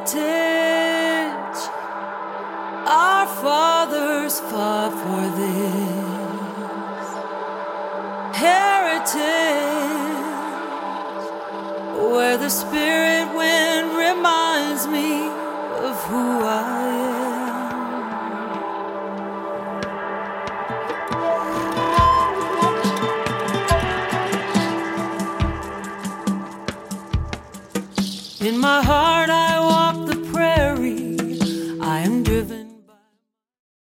heritage. Our fathers fought for this heritage, where the spirit wind reminds me of who I am.